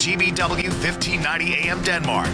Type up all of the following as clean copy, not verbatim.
WGBW 1590 AM Denmark,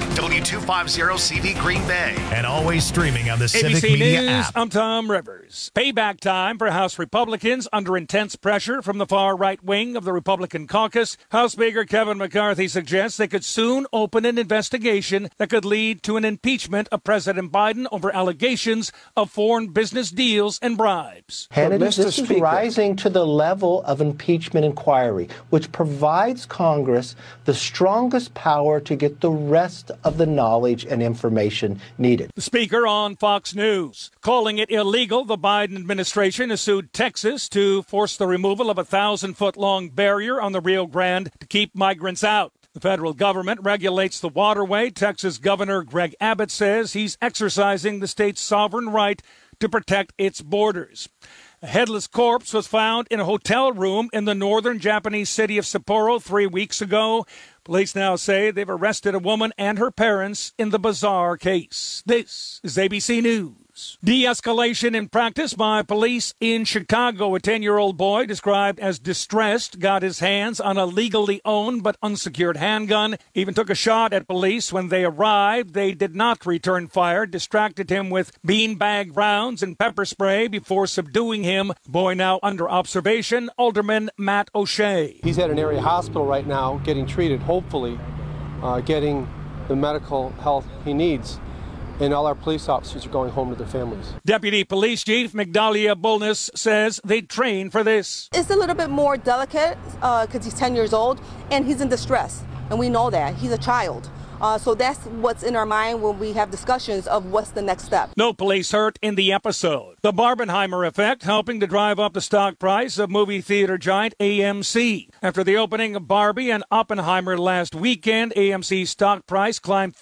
W250CV Green Bay, and always streaming on the Civic ABC Media News, app. I'm Tom Rivers. Payback time for House Republicans under intense pressure from the far right wing of the Republican caucus. House Speaker Kevin McCarthy suggests they could soon open an investigation that could lead to an impeachment of President Biden over allegations of foreign business deals and bribes. Hannity, this is rising to the level of impeachment inquiry, which provides Congress the strongest power to get the rest of the knowledge and information needed. The Speaker on Fox News, calling it illegal, the Biden administration has sued Texas to force the removal of a 1,000-foot-long barrier on the Rio Grande to keep migrants out. The federal government regulates the waterway. Texas Governor Greg Abbott says he's exercising the state's sovereign right to protect its borders. A headless corpse was found in a hotel room in the northern Japanese city of Sapporo 3 weeks ago. Police now say they've arrested a woman and her parents in the bizarre case. This is ABC News. De-escalation in practice by police in Chicago. A 10-year-old boy described as distressed got his hands on a legally owned but unsecured handgun. Even took a shot at police when they arrived. They did not return fire, distracted him with beanbag rounds and pepper spray before subduing him. Boy now under observation, Alderman Matt O'Shea. He's at an area hospital right now getting treated, hopefully getting the medical health he needs. And all our police officers are going home to their families. Deputy Police Chief Migdalia Bulnes says they train for this. It's a little bit more delicate because he's 10 years old and he's in distress. And we know that. He's a child. So that's what's in our mind when we have discussions of what's the next step. No police hurt in the episode. The Barbenheimer effect helping to drive up the stock price of movie theater giant AMC. After the opening of Barbie and Oppenheimer last weekend, AMC's stock price climbed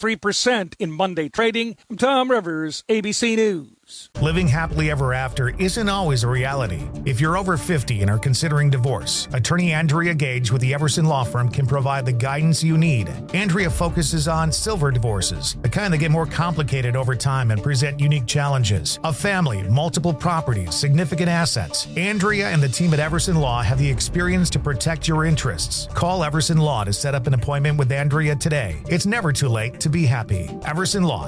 33% in Monday trading. I'm Tom Rivers, ABC News. Living happily ever after isn't always a reality. If you're over 50 and are considering divorce, attorney Andrea Gage with the Everson Law Firm can provide the guidance you need. Andrea focuses on silver divorces, the kind that get more complicated over time and present unique challenges. A family, multiple properties, significant assets. Andrea and the team at Everson Law have the experience to protect your interests. Call Everson Law to set up an appointment with Andrea today. It's never too late to be happy. Everson Law,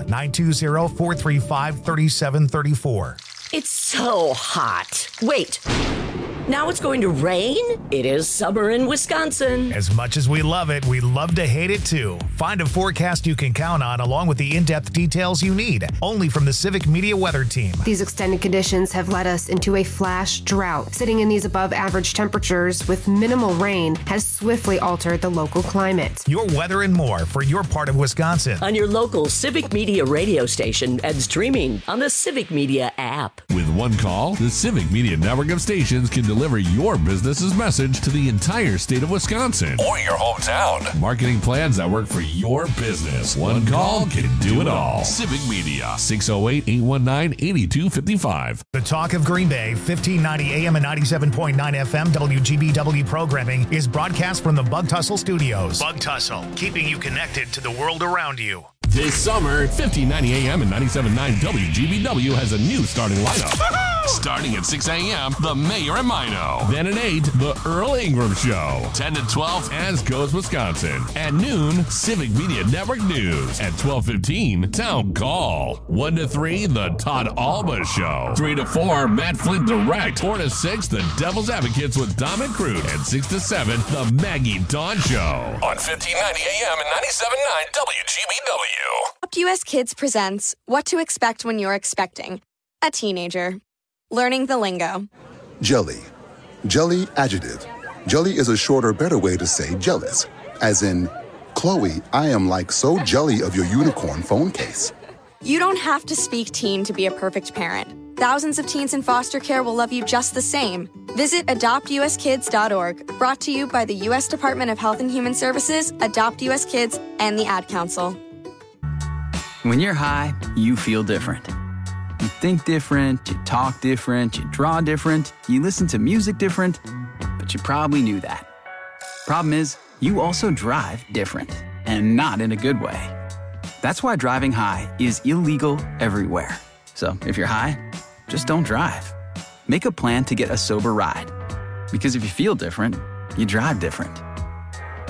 920-435-3734. It's so hot. Wait. Now it's going to rain? It is summer in Wisconsin. As much as we love it, we love to hate it too. Find a forecast you can count on along with the in-depth details you need. Only from the Civic Media Weather Team. These extended conditions have led us into a flash drought. Sitting in these above average temperatures with minimal rain has swiftly altered the local climate. Your weather and more for your part of Wisconsin. On your local Civic Media radio station and streaming on the Civic Media app. With one call, the Civic Media network of stations can deliver your business's message to the entire state of Wisconsin or your hometown. Marketing plans that work for your business. One call can do it all. Civic Media, 608-819-8255. The Talk of Green Bay, 1590 AM and 97.9 FM WGBW programming is broadcast from the Bug Tussle Studios. Bug Tussle, keeping you connected to the world around you. This summer, 1590 AM and 97.9 WGBW has a new starting lineup. Starting at 6 a.m., the Mayor and Mino. Then at 8, the Earl Ingram Show. 10 to 12, As Goes Wisconsin. At noon, Civic Media Network News. At 12:15, Town Call. 1 to 3, the Todd Alba Show. 3 to 4, Matt Flint Direct. 4 to 6, the Devil's Advocates with Dom and Crute. And 6 to 7, the Maggie Dawn Show. On 1590 AM and 97.9 WGBW. Adopt US Kids presents What to Expect When You're Expecting a Teenager. Learning the lingo. Jelly. Jelly adjective. Jelly is a shorter, better way to say jealous. As in, Chloe, I am like so jelly of your unicorn phone case. You don't have to speak teen to be a perfect parent. Thousands of teens in foster care will love you just the same. Visit adoptuskids.org, brought to you by the U.S. Department of Health and Human Services, Adopt U.S. Kids, and the Ad Council. When you're high, you feel different. You think different, you talk different, you draw different, you listen to music different, but you probably knew that. Problem is, you also drive different, and not in a good way. That's why driving high is illegal everywhere. So if you're high, just don't drive. Make a plan to get a sober ride. Because if you feel different, you drive different.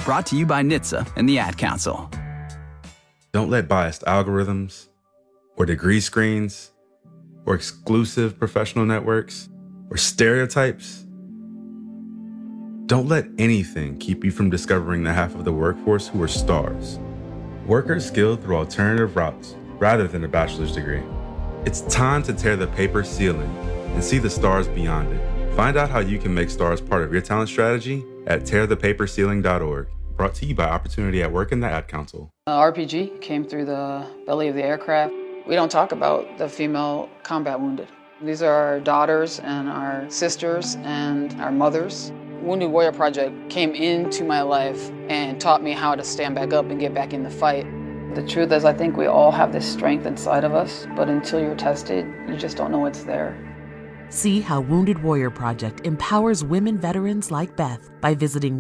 Brought to you by NHTSA and the Ad Council. Don't let biased algorithms or degree screens or exclusive professional networks or stereotypes. Don't let anything keep you from discovering the half of the workforce who are stars. Workers skilled through alternative routes rather than a bachelor's degree. It's time to tear the paper ceiling and see the stars beyond it. Find out how you can make stars part of your talent strategy at tearthepaperceiling.org. Brought to you by Opportunity at Work and the Ad Council. RPG came through the belly of the aircraft. We don't talk about the female combat wounded. These are our daughters and our sisters and our mothers. Wounded Warrior Project came into my life and taught me how to stand back up and get back in the fight. The truth is, I think we all have this strength inside of us, but until you're tested, you just don't know it's there. See how Wounded Warrior Project empowers women veterans like Beth by visiting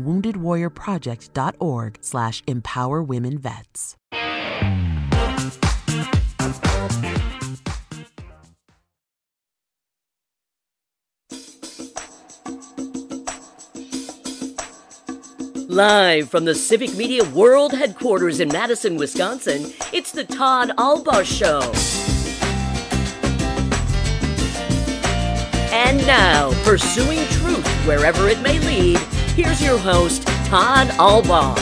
woundedwarriorproject.org/empowerwomenvets. Live from the Civic Media World Headquarters in Madison, Wisconsin, it's the Todd Albaugh Show. And now, pursuing truth wherever it may lead, here's your host, Todd Albaugh.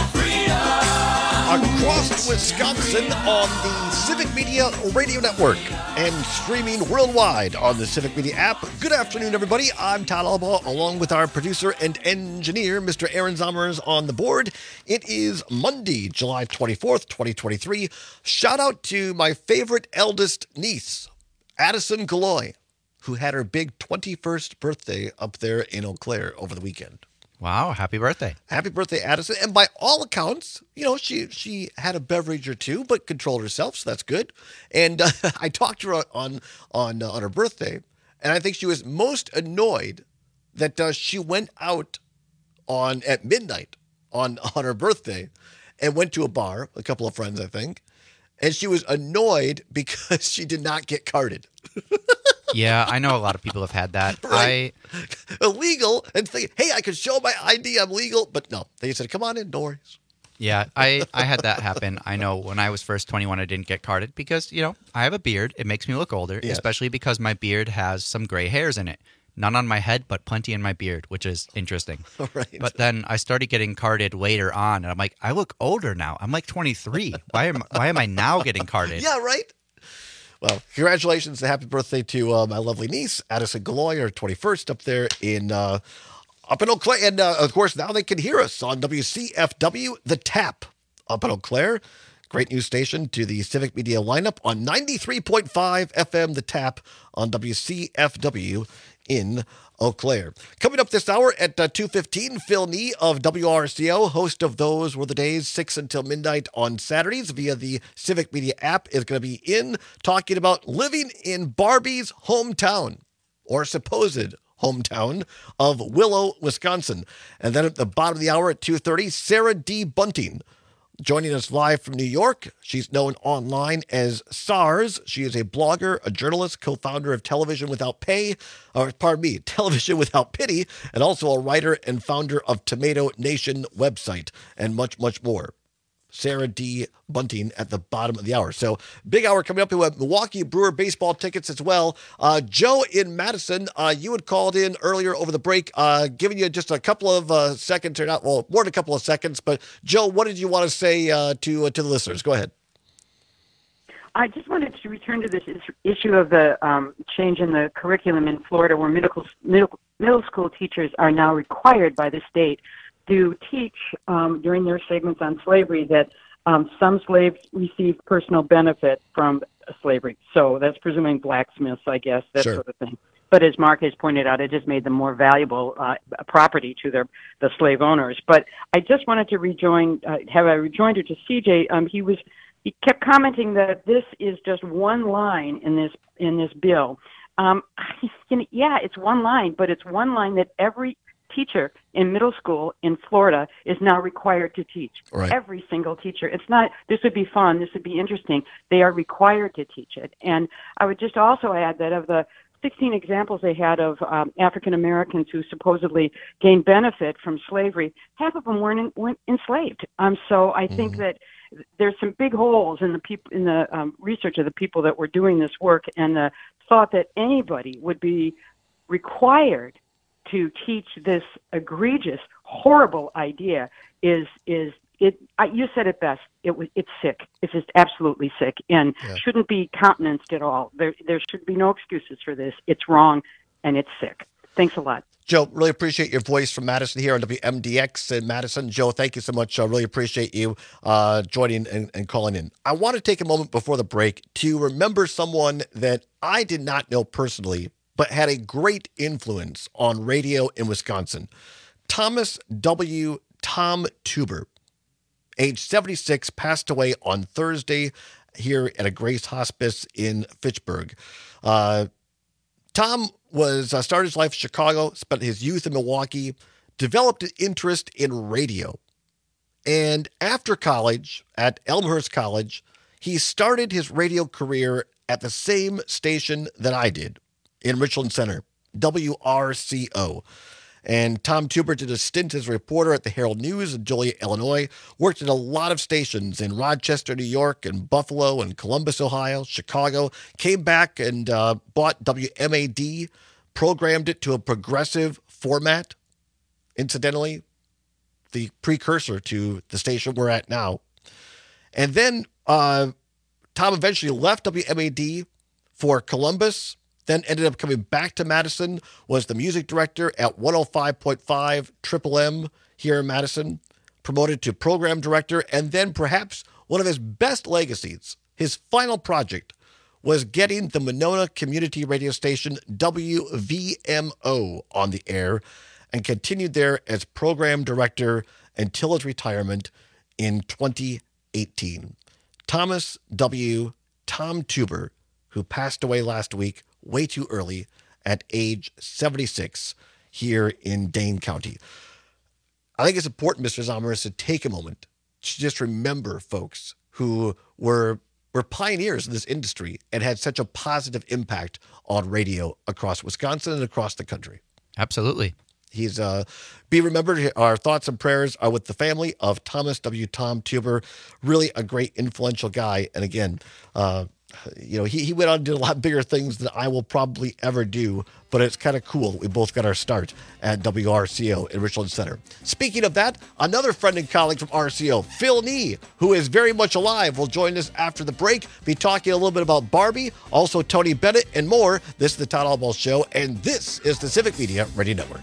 Across Wisconsin on the Civic Media Radio Network and streaming worldwide on the Civic Media app. Good afternoon, everybody. I'm Todd Albaugh, along with our producer and engineer, Mr. Aaron Zommers, on the board. It is Monday, July 24th, 2023. Shout out to my favorite eldest niece, Addison Galoy, who had her big 21st birthday up there in Eau Claire over the weekend. Wow, happy birthday. Happy birthday, Addison. And by all accounts, you know, she had a beverage or two, but controlled herself, so that's good. And I talked to her on her birthday, and I think she was most annoyed that she went out at midnight on her birthday and went to a bar, a couple of friends, I think, and she was annoyed because she did not get carded. Yeah, I know a lot of people have had that. Right. Illegal, and think, hey, I can show my ID, I'm legal, but no. They said, come on in, no worries. Yeah, I had that happen. I know when I was first 21, I didn't get carded because, you know, I have a beard. It makes me look older, yes. Especially because my beard has some gray hairs in it. None on my head, but plenty in my beard, which is interesting. Right. But then I started getting carded later on, and I'm like, I look older now. I'm like 23. Why am I now getting carded? Yeah, right? Well, congratulations and happy birthday to my lovely niece, Addison Galoy, her 21st up there in Eau Claire. And, of course, now they can hear us on WCFW, The Tap, up in Eau Claire. Great news station to the Civic Media lineup on 93.5 FM, The Tap, on WCFW in Eau Claire. Coming up this hour at 2:15, Phil Nee of WRCO, host of Those Were the Days, 6 until midnight on Saturdays via the Civic Media app, is going to be talking about living in Barbie's hometown, or supposed hometown of Willow, Wisconsin. And then at the bottom of the hour at 2:30, Sarah D. Bunting, joining us live from New York. She's known online as SARS. She is a blogger, a journalist, co-founder of Television Without Pity, and also a writer and founder of Tomato Nation website, and much, much more. Sarah D. Bunting at the bottom of the hour. So big hour coming up. We have Milwaukee Brewer baseball tickets as well. Joe in Madison, you had called in earlier over the break, giving you just a couple of seconds, or not, well, more than a couple of seconds. But Joe, what did you want to say to the listeners? Go ahead. I just wanted to return to this issue of the change in the curriculum in Florida, where middle school teachers are now required by the state to teach during their segments on slavery that some slaves received personal benefit from slavery. So that's presuming blacksmiths, I guess, that sure. sort of thing. But as Mark has pointed out, it just made them more valuable property to the slave owners. But I just wanted to have a rejoinder to CJ. He kept commenting that this is just one line in this bill. Yeah, it's one line, but it's one line that every teacher in middle school in Florida is now required to teach. Right. Every single teacher. It's not, this would be fun, this would be interesting. They are required to teach it. And I would just also add that of the 16 examples they had of African Americans who supposedly gained benefit from slavery. Half of them weren't enslaved. So I think that there's some big holes in the research of the people that were doing this work, and the thought that anybody would be required to teach this egregious, horrible idea is you said it best. It's sick. It's just absolutely sick, and shouldn't be countenanced at all. There should be no excuses for this. It's wrong, and it's sick. Thanks a lot. Joe, really appreciate your voice from Madison here on WMDX in Madison. Joe, thank you so much. I really appreciate you joining and calling in. I want to take a moment before the break to remember someone that I did not know personally, but had a great influence on radio in Wisconsin. Thomas W. Tom Tuber, age 76, passed away on Thursday here at a Grace Hospice in Fitchburg. Tom started his life in Chicago, spent his youth in Milwaukee, developed an interest in radio. And after college, at Elmhurst College, he started his radio career at the same station that I did in Richland Center, WRCO. And Tom Tuber did a stint as a reporter at the Herald News in Joliet, Illinois, worked at a lot of stations in Rochester, New York, and Buffalo, and Columbus, Ohio, Chicago, came back and bought WMAD, programmed it to a progressive format, incidentally, the precursor to the station we're at now. And then Tom eventually left WMAD for Columbus, then ended up coming back to Madison, was the music director at 105.5 Triple M here in Madison, promoted to program director, and then perhaps one of his best legacies, his final project, was getting the Monona community radio station WVMO on the air, and continued there as program director until his retirement in 2018. Thomas W. Tom Tuber, who passed away last week, way too early, at age 76 here in Dane County. I think it's important, Mr. Zomerus, to take a moment to just remember folks who were pioneers in this industry and had such a positive impact on radio across Wisconsin and across the country. Absolutely. He's be remembered. Our thoughts and prayers are with the family of Thomas W. Tom Tuber. Really a great, influential guy. And again, he went on to do a lot bigger things than I will probably ever do, but it's kind of cool that we both got our start at WRCO in Richland Center. Speaking of that, another friend and colleague from RCO, Phil Nee, who is very much alive, will join us after the break, be talking a little bit about Barbie, also Tony Bennett, and more. This is the Todd Albaugh Show, and this is the Civic Media Radio Network.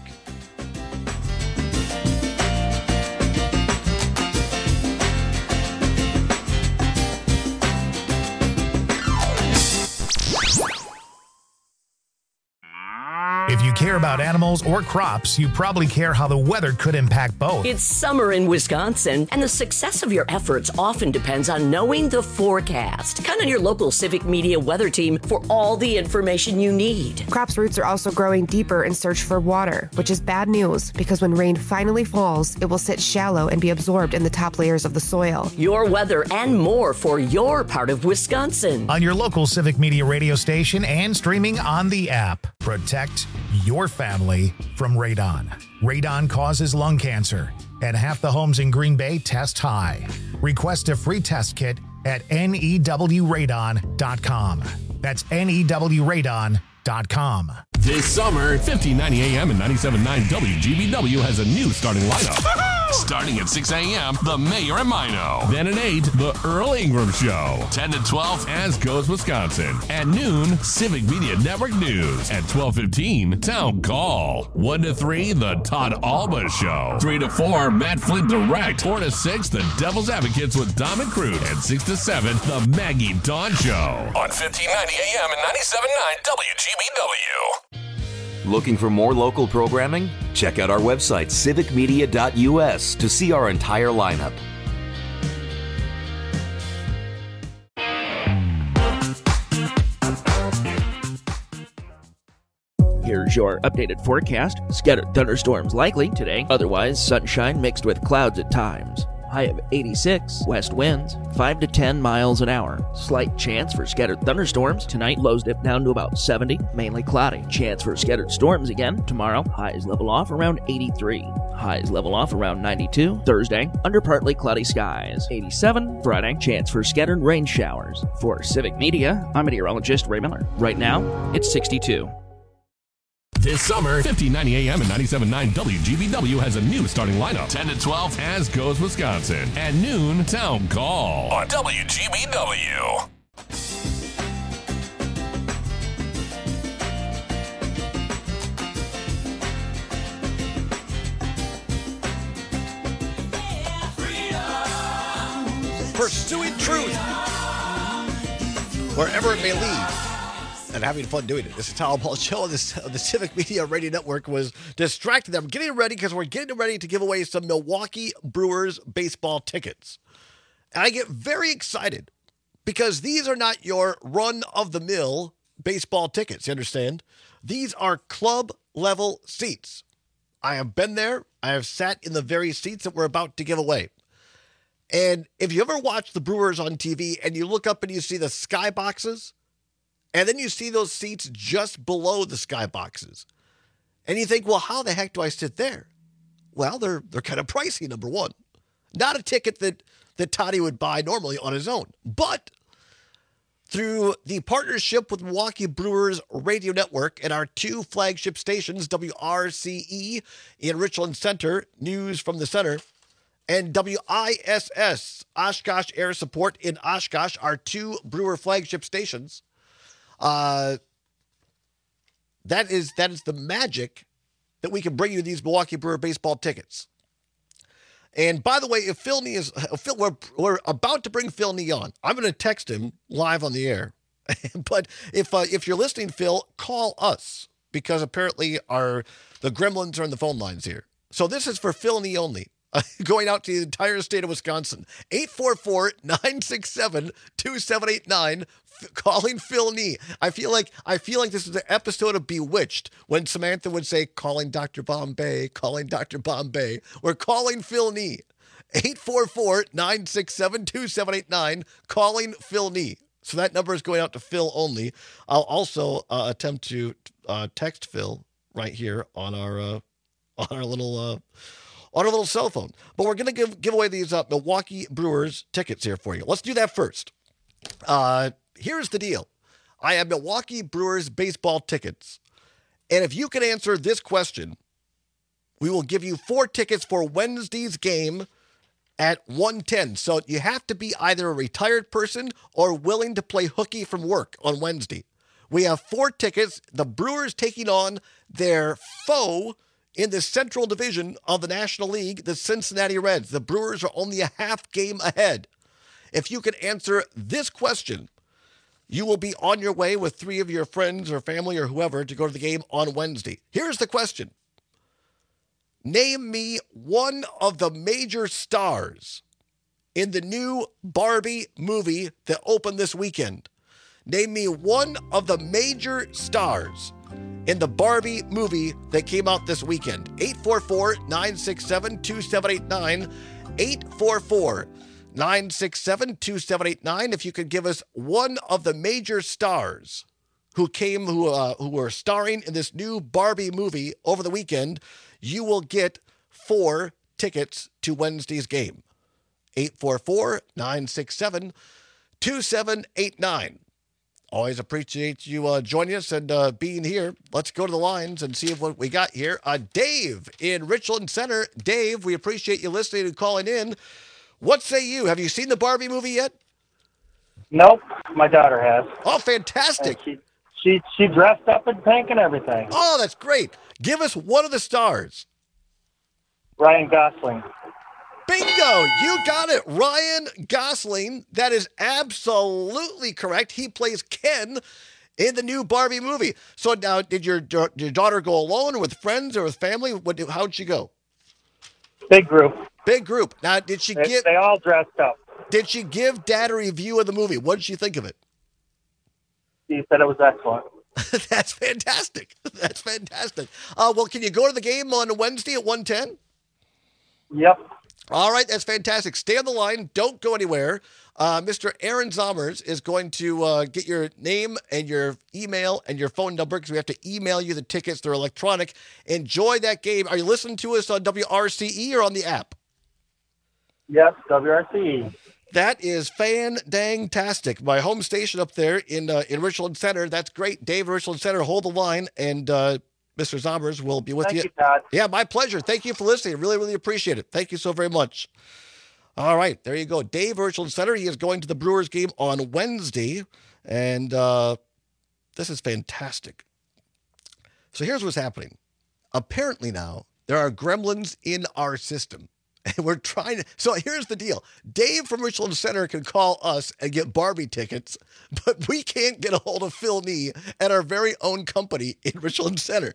If you care about animals or crops, you probably care how the weather could impact both. It's summer in Wisconsin, and the success of your efforts often depends on knowing the forecast. Count on your local Civic Media weather team for all the information you need. Crops' roots are also growing deeper in search for water, which is bad news because when rain finally falls, it will sit shallow and be absorbed in the top layers of the soil. Your weather and more for your part of Wisconsin. On your local Civic Media radio station and streaming on the app. Protect your family from radon. Radon causes lung cancer, and half the homes in Green Bay test high. Request a free test kit at newradon.com. That's newradon.com. This summer, 1590 AM and 97.9 WGBW has a new starting lineup. Starting at 6 a.m., The Mayor and Mino. Then at 8, The Earl Ingram Show. 10 to 12, As Goes Wisconsin. At noon, Civic Media Network News. At 12:15, Town Call. 1 to 3, The Todd Albaugh Show. 3 to 4, Matt Flint Direct. 4 to 6, The Devil's Advocates with Dom and Crute. And 6 to 7, The Maggie Dawn Show. On 1590 AM and 97.9 WGBW. Looking for more local programming? Check out our website, civicmedia.us, to see our entire lineup. Here's your updated forecast. Scattered thunderstorms likely today. Otherwise, sunshine mixed with clouds at times. high of 86. West winds 5 to 10 miles an hour. Slight chance for scattered thunderstorms. Tonight, lows dip down to about 70, mainly cloudy. Chance for scattered storms again. Tomorrow, highs level off around 83. Highs level off around 92. Thursday, under partly cloudy skies. 87. Friday, chance for scattered rain showers. For Civic Media, I'm meteorologist Ray Miller. Right now, it's 62. This summer, 1590 AM and 97.9 WGBW has a new starting lineup. 10 to 12, As Goes Wisconsin. At noon, Town Call on WGBW. Pursuing truth wherever it may lead, and having fun doing it. This is Tom Paul Show on the Civic Media Radio Network. Was distracted them getting ready because we're getting ready to give away some Milwaukee Brewers baseball tickets. And I get very excited because these are not your run-of-the-mill baseball tickets, you understand? These are club-level seats. I have been there. I have sat in the very seats that we're about to give away. And if you ever watch the Brewers on TV and you look up and you see the skyboxes, and then you see those seats just below the skyboxes, and you think, well, how the heck do I sit there? Well, they're kind of pricey, number one. Not a ticket that Toddy would buy normally on his own. But through the partnership with Milwaukee Brewers Radio Network and our two flagship stations, WRCE in Richland Center, News from the Center, and WISS, Oshkosh Air Support in Oshkosh, our two Brewer flagship stations. That is the magic that we can bring you these Milwaukee Brewer baseball tickets. And by the way, if Phil Nee we're about to bring Phil Nee on. I'm going to text him live on the air. But if you're listening, Phil, call us because apparently the gremlins are on the phone lines here. So this is for Phil Nee only. Going out to the entire state of Wisconsin. 844-967-2789. Calling Phil Nee. I feel like this is an episode of Bewitched when Samantha would say, calling Dr. Bombay, calling Dr. Bombay. We're calling Phil Nee. 844-967-2789. Calling Phil Nee. So that number is going out to Phil only. I'll also attempt to text Phil right here on our little cell phone. But we're going to give away these Milwaukee Brewers tickets here for you. Let's do that first. Here's the deal. I have Milwaukee Brewers baseball tickets. And if you can answer this question, we will give you 4 tickets for Wednesday's game at 1:10. So you have to be either a retired person or willing to play hooky from work on Wednesday. We have 4 tickets. The Brewers taking on their foe in the Central Division of the National League, the Cincinnati Reds. The Brewers are only a half game ahead. If you can answer this question, you will be on your way with 3 of your friends or family or whoever to go to the game on Wednesday. Here's the question. Name me one of the major stars in the new Barbie movie that opened this weekend. Name me one of the major stars in the Barbie movie that came out this weekend. 844-967-2789. 844-967-2789. If you could give us one of the major stars who were starring in this new Barbie movie over the weekend, you will get 4 tickets to Wednesday's game. 844-967-2789. Always appreciate you joining us and being here. Let's go to the lines and see what we got here. Dave in Richland Center. Dave, we appreciate you listening and calling in. What say you? Have you seen the Barbie movie yet? Nope. My daughter has. Oh, fantastic. She dressed up in pink and everything. Oh, that's great. Give us one of the stars. Ryan Gosling. Bingo! You got it. Ryan Gosling. That is absolutely correct. He plays Ken in the new Barbie movie. So now, did your daughter go alone or with friends or with family? How'd she go? Big group. Big group. Now, did she give... They all dressed up. Did she give Dad a review of the movie? What did she think of it? He said it was excellent. That's fantastic. That's fantastic. Well, can you go to the game on Wednesday at 1:10? Yep. All right, that's fantastic. Stay on the line. Don't go anywhere. Mr. Aaron Zommers is going to get your name and your email and your phone number because we have to email you the tickets. They're electronic. Enjoy that game. Are you listening to us on WRCE or on the app? Yes, WRCE. That is fan-dang-tastic. My home station up there in Richland Center. That's great. Dave, Richland Center, hold the line, and Mr. Zommers will be with you. Thank you, Todd. Yeah, my pleasure. Thank you for listening. Really, really appreciate it. Thank you so very much. All right, there you go. Dave, Richland Center. He is going to the Brewers game on Wednesday, and this is fantastic. So here's what's happening. Apparently now, there are gremlins in our system. And we're trying to. So here's the deal. Dave from Richland Center can call us and get Barbie tickets, but we can't get a hold of Phil Nee at our very own company in Richland Center.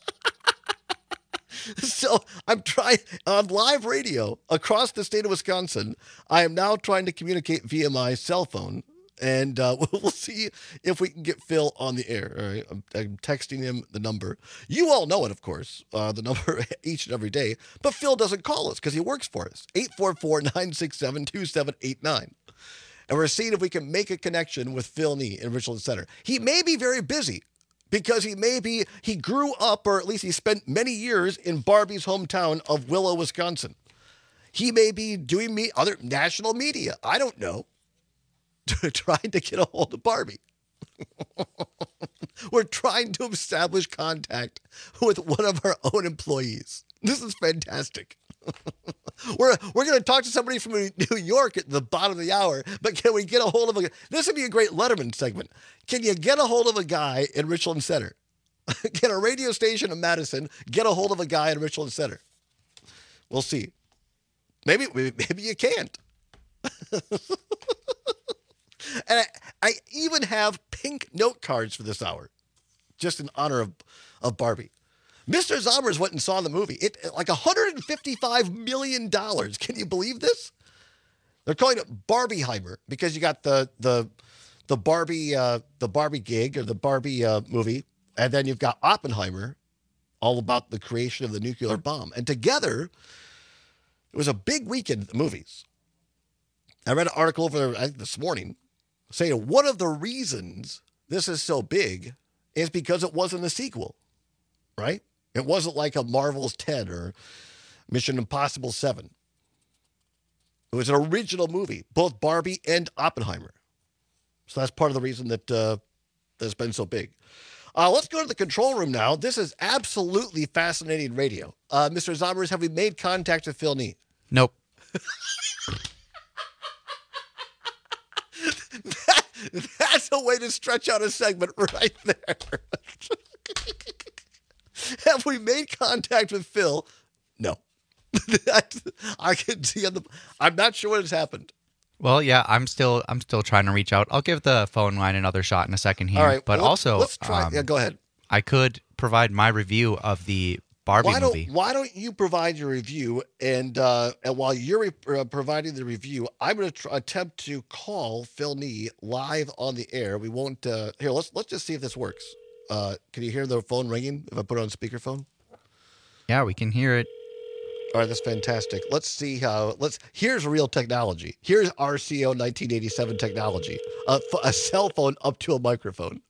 So I'm trying on live radio across the state of Wisconsin. I am now trying to communicate via my cell phone. And we'll see if we can get Phil on the air. All right, I'm texting him the number. You all know it, of course, the number each and every day. But Phil doesn't call us because he works for us. 844-967-2789. And we're seeing if we can make a connection with Phil Nee in Richland Center. He may be very busy because he grew up, or at least he spent many years in Barbie's hometown of Willow, Wisconsin. He may be doing other national media. I don't know. Trying to get a hold of Barbie. We're trying to establish contact with one of our own employees. This is fantastic. We're going to talk to somebody from New York at the bottom of the hour, but can we get a hold of this would be a great Letterman segment. Can you get a hold of a guy in Richland Center? Can a radio station in Madison get a hold of a guy in Richland Center? We'll see. Maybe you can't. And I even have pink note cards for this hour, just in honor of Barbie. Mr. Zommers went and saw the movie. It like $155 million. Can you believe this? They're calling it Barbieheimer because you got the Barbie gig or the Barbie movie, and then you've got Oppenheimer, all about the creation of the nuclear bomb. And together, it was a big weekend at the movies. I read an article over there, I think this morning, saying one of the reasons this is so big is because it wasn't a sequel, right? It wasn't like a Marvel's 10 or Mission Impossible 7. It was an original movie, both Barbie and Oppenheimer. So that's part of the reason that that's been so big. Let's go to the control room now. This is absolutely fascinating radio. Mr. Zommers, have we made contact with Phil Nee? Nope. That's a way to stretch out a segment right there. Have we made contact with Phil? No. I can see I'm not sure what has happened. Well, yeah, I'm still trying to reach out. I'll give the phone line another shot in a second here. All right, but also, let's try. Yeah, go ahead. I could provide my review of the Barbie movie. Why don't you provide your review, and while you're providing the review, I'm going to attempt to call Phil Nee live on the air. We won't. Here, let's just see if this works. Can you hear the phone ringing if I put it on speakerphone? Yeah, we can hear it. All right, that's fantastic. Let's see how. Here's real technology. Here's RCO 1987 technology. A cell phone up to a microphone.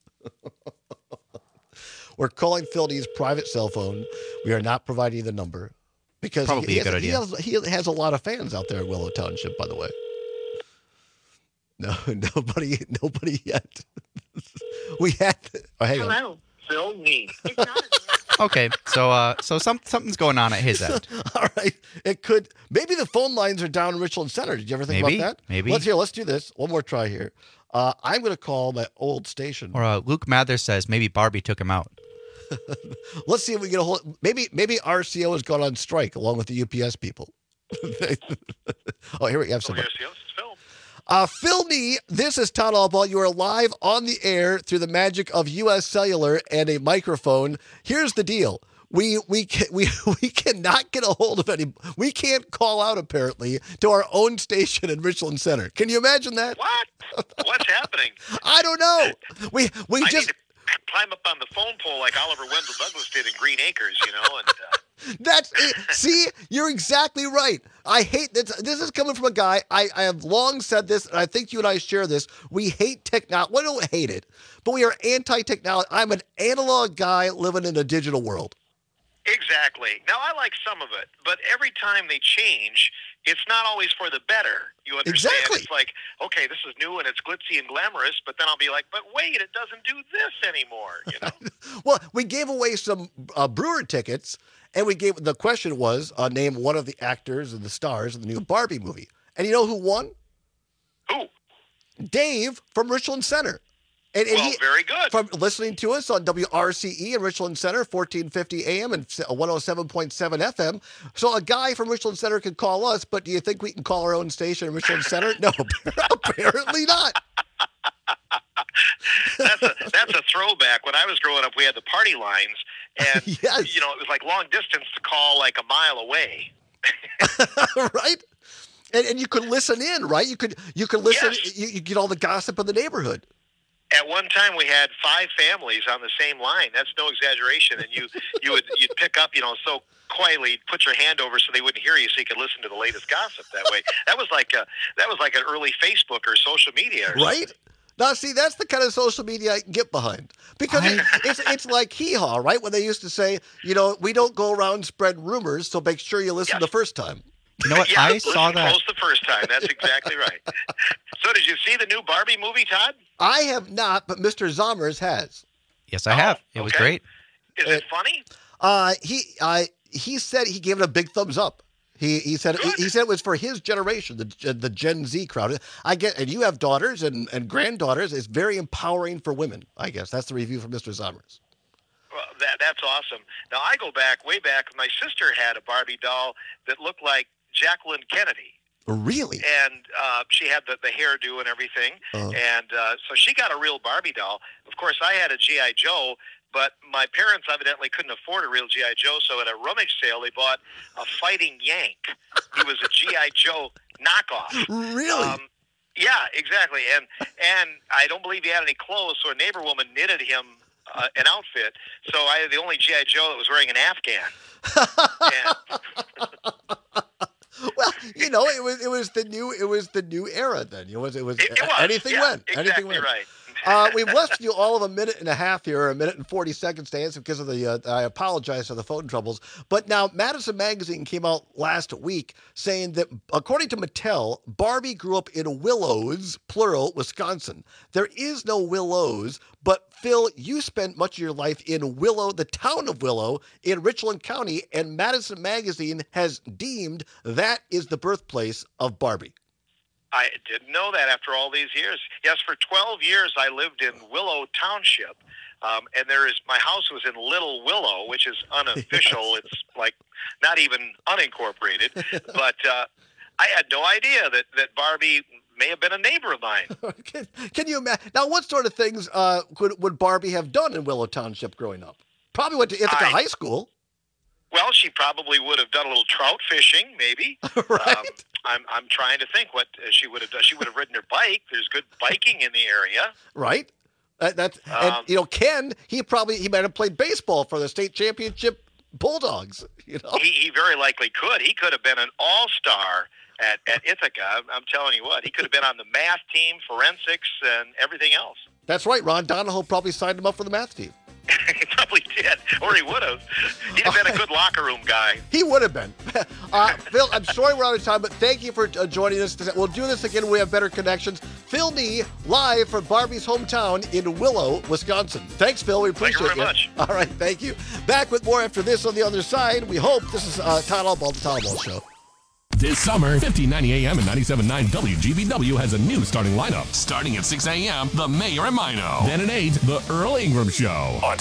We're calling Phil Nee's private cell phone. We are not providing the number because probably a good idea. He has a lot of fans out there in Willow Township, by the way. No, nobody yet. We had. Oh, hang on. Hello, Phil Nee. Okay, so something's going on at his end. All right, it could. Maybe the phone lines are down in Richland Center. Did you ever think about that? Maybe. Let's do this. One more try here. I'm going to call my old station. Or Luke Mather says maybe Barbie took him out. Let's see if we get a hold. Maybe RCO has gone on strike along with the UPS people. Oh, here we have somebody. Phil Nee, this is Todd Albaugh. You are live on the air through the magic of U.S. Cellular and a microphone. Here's the deal. We cannot get a hold of any. We can't call out apparently to our own station in Richland Center. Can you imagine that? What? What's happening? I don't know. We need to climb up on the phone pole like Oliver Wendell Douglas did in Green Acres, and That's it. See, you're exactly right. I hate this. This is coming from a guy. I have long said this, and I think you and I share this. We hate technology. We don't hate it, but we are anti-technology. I'm an analog guy living in a digital world. Exactly. Now, I like some of it, but every time they change, it's not always for the better. You understand? Exactly. It's like, okay, this is new and it's glitzy and glamorous, but then I'll be like, but wait, it doesn't do this anymore. You know? Well, we gave away some Brewer tickets, and the question was, name one of the actors and the stars of the new Barbie movie. And you know who won? Who? Dave from Richland Center. And very good. From listening to us on WRCE in Richland Center, 1450 AM and 107.7 FM. So a guy from Richland Center can call us, but do you think we can call our own station in Richland Center? No, apparently not. That's a throwback. When I was growing up, we had the party lines, and yes. you know, it was like long distance to call like a mile away. Right? And you could listen in, right? You could listen. Yes. You get all the gossip of the neighborhood. At one time, we had 5 families on the same line. That's no exaggeration. And you'd pick up, you know, so quietly, put your hand over so they wouldn't hear you, so you could listen to the latest gossip that way. That was like an early Facebook or social media, right? Now, see, that's the kind of social media I can get behind, because it's like hee-haw, right? When they used to say, you know, we don't go around and spread rumors, so make sure you listen the first time. You know what? Yeah, I saw that. Close the first time. That's exactly right. So did you see the new Barbie movie, Todd? I have not, but Mr. Zommers has. Yes, I have. It was great. Is it funny? He said he gave it a big thumbs up. He said it was for his generation, the Gen Z crowd. I get, and you have daughters and granddaughters. It's very empowering for women. I guess that's the review from Mr. Zommers. Well, that's awesome. Now I go way back. My sister had a Barbie doll that looked like Jacqueline Kennedy. Really? And she had the hairdo and everything. And so she got a real Barbie doll. Of course, I had a G.I. Joe, but my parents evidently couldn't afford a real G.I. Joe, so at a rummage sale, they bought a Fighting Yank. He was a G.I. Joe knockoff. Really? Yeah, exactly. And I don't believe he had any clothes, so a neighbor woman knitted him an outfit. So I had the only G.I. Joe that was wearing an Afghan. Well, you know, it was the new era then. It was anything went. Exactly anything went. Right. We've left you all of a minute and a half here, a minute and 40 seconds to answer because of the, I apologize for the phone troubles. But now Madison Magazine came out last week saying that according to Mattel, Barbie grew up in Willows, plural, Wisconsin. There is no Willows, but Phil, you spent much of your life in Willow, the town of Willow in Richland County, and Madison Magazine has deemed that is the birthplace of Barbie. I didn't know that after all these years. Yes, for 12 years I lived in Willow Township, and my house was in Little Willow, which is unofficial. Yes. It's like not even unincorporated. But I had no idea that Barbie may have been a neighbor of mine. Can you imagine? Now, what sort of things would Barbie have done in Willow Township growing up? Probably went to Ithaca High School. Well, she probably would have done a little trout fishing, maybe. Right. I'm trying to think what she would have done. She would have ridden her bike. There's good biking in the area. Right. And you know, Ken, he might have played baseball for the state championship Bulldogs. You know, he very likely could. He could have been an all-star at Ithaca. I'm telling you what, he could have been on the math team, forensics, and everything else. That's right. Ron Donahoe probably signed him up for the math team. He probably did, or he would have. He'd have been a good locker room guy. He would have been. Phil, I'm sorry we're out of time, but thank you for joining us today. We'll do this again when we have better connections. Phil Nee, live from Barbie's hometown in Willow, Wisconsin. Thanks, Phil. We appreciate it. Thank you very much. All right, thank you. Back with more after this on the other side. We hope. This is Todd Albaugh, the Todd Albaugh Show. This summer, 1590 AM and 97.9 WGBW has a new starting lineup. Starting at 6 a.m., The Mayor and Mino. Then at 8, The Earl Ingram Show on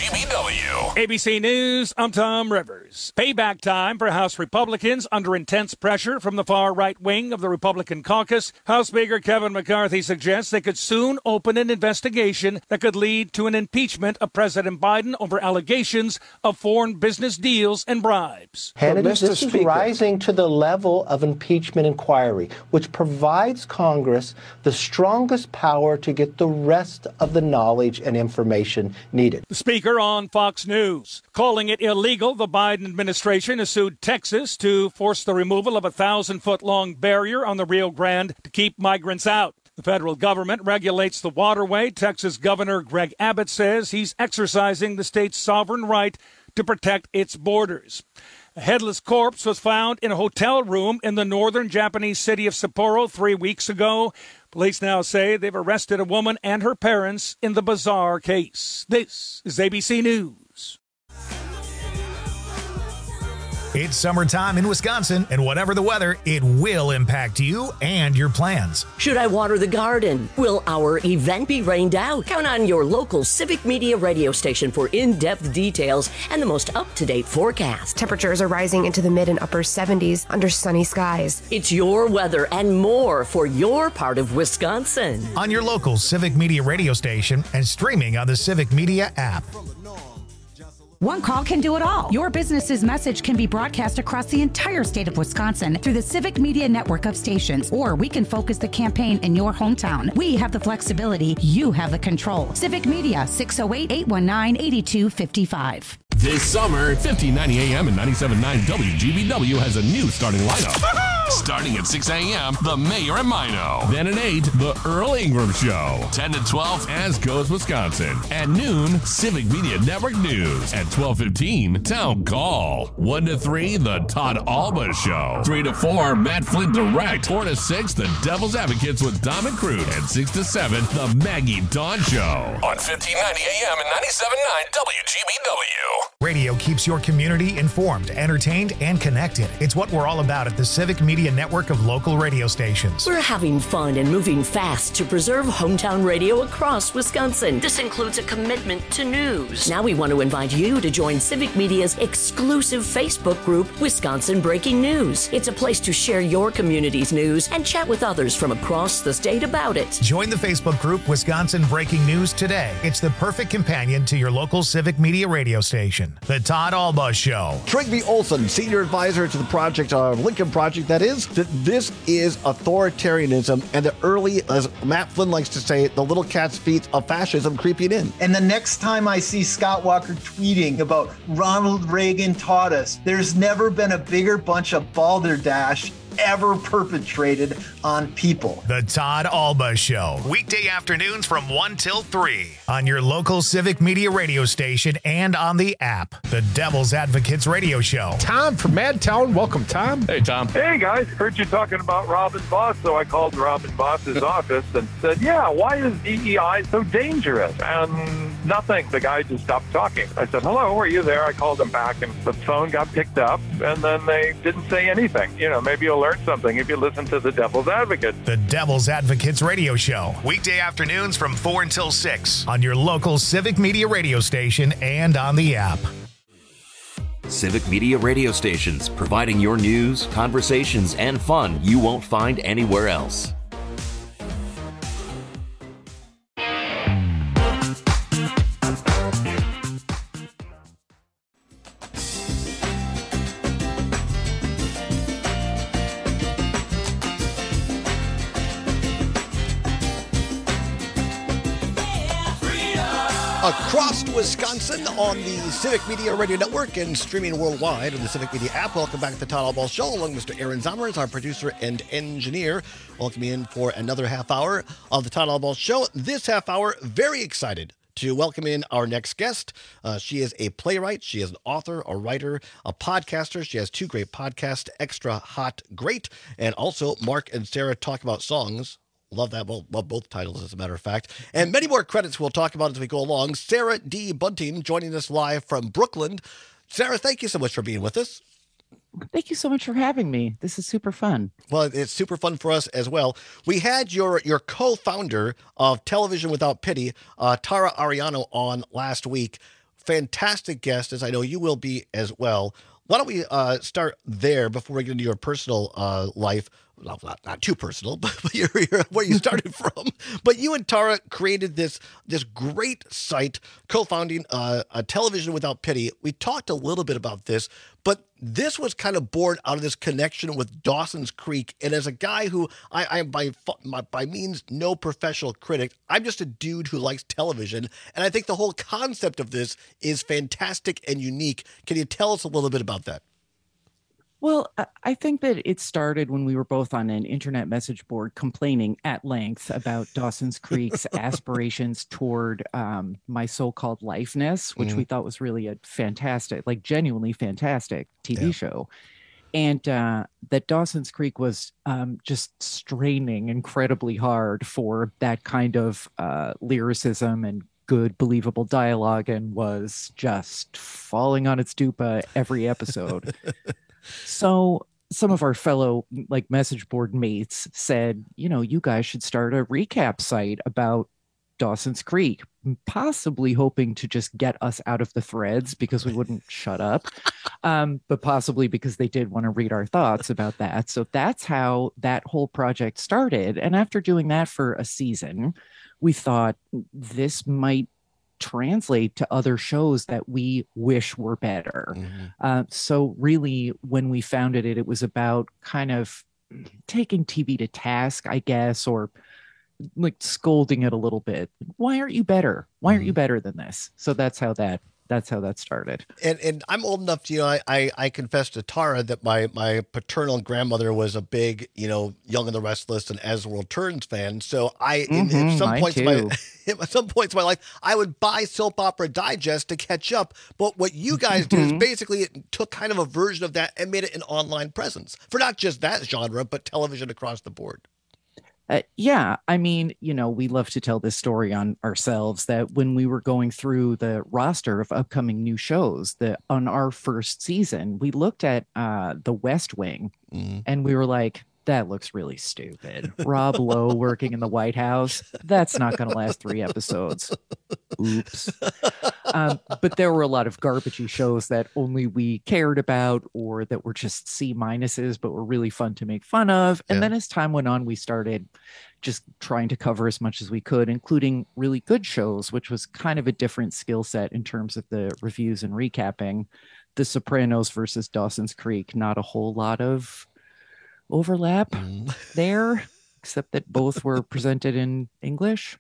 WGBW. ABC News, I'm Tom Rivers. Payback time for House Republicans under intense pressure from the far right wing of the Republican caucus. House Speaker Kevin McCarthy suggests they could soon open an investigation that could lead to an impeachment of President Biden over allegations of foreign business deals and bribes. This is rising to the level level of impeachment inquiry, which provides Congress the strongest power to get the rest of the knowledge and information needed. The speaker on Fox News, calling it illegal, the Biden administration has sued Texas to force the removal of a 1,000-foot-long barrier on the Rio Grande to keep migrants out. The federal government regulates the waterway. Texas Governor Greg Abbott says he's exercising the state's sovereign right to protect its borders. A headless corpse was found in a hotel room in the northern Japanese city of Sapporo 3 weeks ago. Police now say they've arrested a woman and her parents in the bizarre case. This is ABC News. It's summertime in Wisconsin, and whatever the weather, it will impact you and your plans. Should I water the garden? Will our event be rained out? Count on your local Civic Media radio station for in-depth details and the most up-to-date forecast. Temperatures are rising into the mid and upper 70s under sunny skies. It's your weather and more for your part of Wisconsin. On your local Civic Media radio station and streaming on the Civic Media app. One call can do it all. Your business's message can be broadcast across the entire state of Wisconsin through the Civic Media network of stations, or we can focus the campaign in your hometown. We have the flexibility. You have the control. Civic Media, 608-819-8255. This summer, 1590 AM and 97.9 WGBW has a new starting lineup. Starting at 6 a.m., The Mayor and Mino. Then at 8, The Earl Ingram Show. 10 to 12, As Goes Wisconsin. At noon, Civic Media Network News. At 12:15, Town Call. 1 to 3, The Todd Alba Show. 3 to 4, Matt Flint Direct. 4 to 6, The Devil's Advocates with Dom and Crude. And 6 to 7, The Maggie Dawn Show. On 1590 AM and 97.9 WGBW. Radio keeps your community informed, entertained, and connected. It's what we're all about at the Civic Media network of local radio stations. We're having fun and moving fast to preserve hometown radio across Wisconsin. This includes a commitment to news. Now we want to invite you to join Civic Media's exclusive Facebook group, Wisconsin Breaking News. It's a place to share your community's news and chat with others from across the state about it. Join the Facebook group Wisconsin Breaking News today. It's the perfect companion to your local Civic Media radio station. The Todd Alba Show. Trygve Olsen, senior advisor to the project, Lincoln Project, that is, that this is authoritarianism and the early, as Matt Flynn likes to say, the little cat's feet of fascism creeping in. And the next time I see Scott Walker tweeting about Ronald Reagan taught us, there's never been a bigger bunch of balderdash ever perpetrated on people. The Todd Alba Show. Weekday afternoons from 1 till 3 on your local Civic Media radio station and on the app. The Devil's Advocates Radio Show. Tom from Madtown. Welcome, Tom. Hey, Tom. Hey, guys. Heard you talking about Robin Voss, so I called Robin Voss's office and said, yeah, why is DEI so dangerous? And nothing. The guy just stopped talking. I said, hello, are you there? I called him back, and the phone got picked up, and then they didn't say anything. You know, maybe you'll learn something if you listen to the Devil's Advocate. The Devil's Advocates Radio Show. Weekday afternoons from 4 until 6 on your local Civic Media radio station and on the app. Civic Media radio stations, providing your news, conversations, and fun you won't find anywhere else. Across Wisconsin on the Civic Media Radio Network and streaming worldwide on the Civic Media app. Welcome back to the Todd Alba Show, along with Mr. Aaron Zommers, our producer and engineer. Welcome in for another half hour of the Todd Alba Show. This half hour, very excited to welcome in our next guest. She is a playwright. She is an author, a writer, a podcaster. She has two great podcasts, Extra Hot Great, and also Mark and Sarah Talk About Songs. Love that. Well, love both titles, as a matter of fact. And many more credits we'll talk about as we go along. Sarah D. Bunting joining us live from Brooklyn. Sarah, thank you so much for being with us. Thank you so much for having me. This is super fun. Well, it's super fun for us as well. We had your co-founder of Television Without Pity, Tara Ariano, on last week. Fantastic guest, as I know you will be as well. Why don't we start there before we get into your personal life? not too personal, but you're where you started from. But you and Tara created this great site, co-founding a Television Without Pity. We talked a little bit about this, but this was kind of born out of this connection with Dawson's Creek. And as a guy who I am by means no professional critic, I'm just a dude who likes television, and I think the whole concept of this is fantastic and unique. Can you tell us a little bit about that? Well, I think that it started when we were both on an internet message board complaining at length about Dawson's Creek's aspirations toward My So-Called Lifeness, which we thought was really a fantastic, like genuinely fantastic TV show. And that Dawson's Creek was just straining incredibly hard for that kind of lyricism and good, believable dialogue, and was just falling on its dupa every episode. So some of our fellow message board mates said, you guys should start a recap site about Dawson's Creek, possibly hoping to just get us out of the threads because we wouldn't shut up, but possibly because they did want to read our thoughts about that. So that's how that whole project started. And after doing that for a season, we thought this might translate to other shows that we wish were better. So really, when we founded it, it was about kind of taking TV to task, I guess, or scolding it a little bit. Why aren't you better? Why aren't you better than this? So that's how that started. And I'm old enough to, I confess to Tara that my paternal grandmother was a big, Young and the Restless and As the World Turns fan. So at some points in my life, I would buy Soap Opera Digest to catch up. But what you guys did is basically it took kind of a version of that and made it an online presence for not just that genre, but television across the board. Yeah, I mean, we love to tell this story on ourselves that when we were going through the roster of upcoming new shows, on our first season, we looked at The West Wing and we were like, that looks really stupid. Rob Lowe working in the White House, that's not going to last 3 episodes. Oops. But there were a lot of garbagey shows that only we cared about or that were just C minuses, but were really fun to make fun of. And then as time went on, we started just trying to cover as much as we could, including really good shows, which was kind of a different skill set in terms of the reviews and recapping. The Sopranos versus Dawson's Creek, not a whole lot of overlap there, except that both were presented in English.